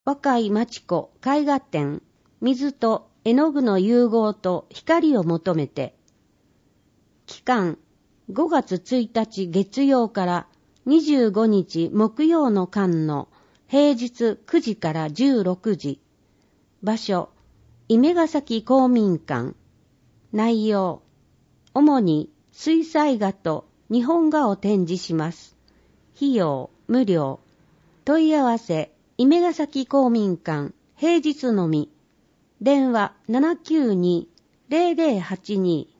若い町子絵画展、水と絵の具の融合と光を求めて。期間、5月1日月曜から25日木曜の間の平日9時から16時。場所、梅ヶ崎公民館。内容、主に水彩画と日本画を展示します。費用、無料。問い合わせ、梅ヶ崎公民館、平日のみ。電話792-0082